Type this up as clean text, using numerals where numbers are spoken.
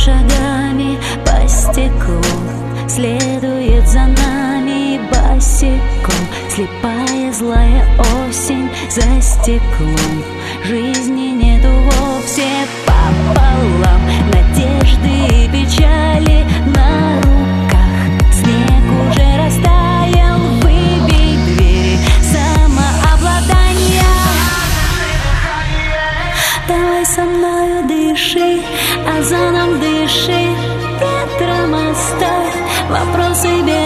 шагами по стеклу, следует за нами босиком. Слепая злая осень за стеклом, жизни нету вовсе пополам. Надежды и печали на руках, снег уже растаял, выбей двери самообладания. Давай со мною дыши, озоном дыши, ветром оставь вопросы без